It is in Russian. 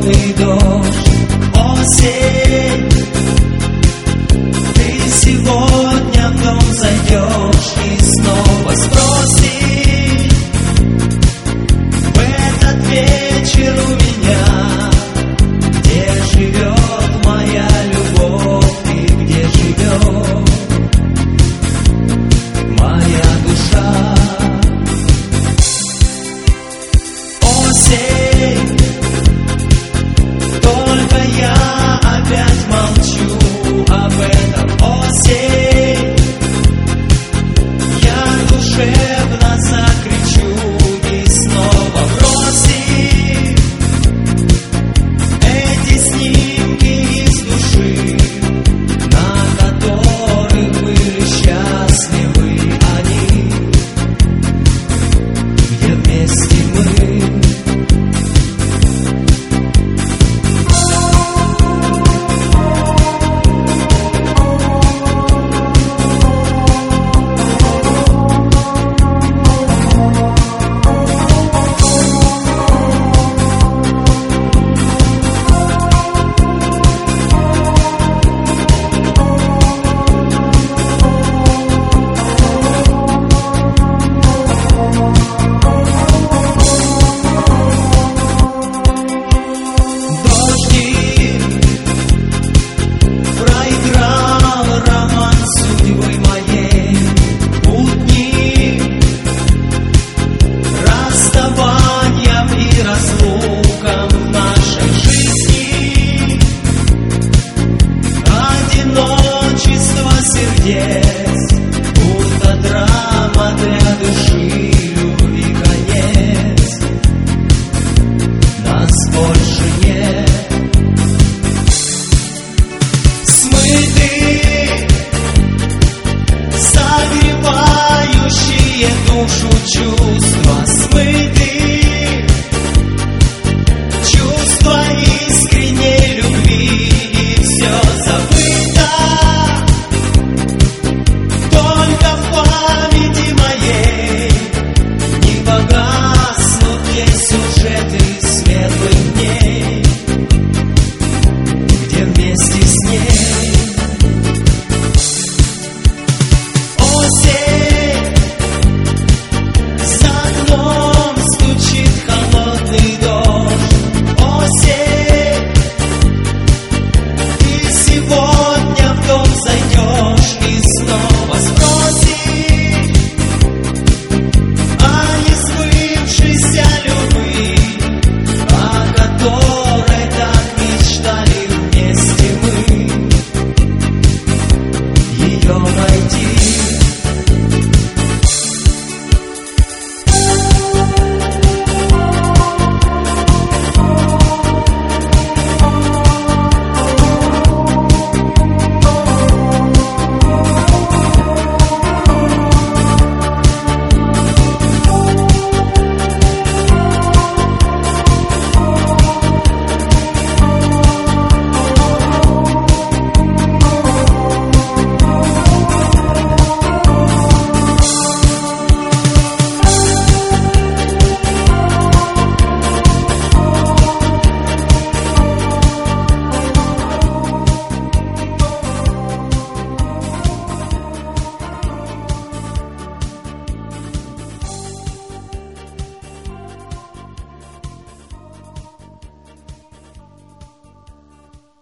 холодный дождь. Осень, ты сегодня в дом зайдешь и снова спросишь в этот вечер у меня, где живет моя любовь и где живет моя душа. Осень, только я опять молчу об этом. Осень, я душевно закричу и снова бросим эти снимки из души, на которых были счастливы они, где вместе мы. Будто драма для души, любви конец, нас больше нет. Смыты, согревающие душу чувства, смыты.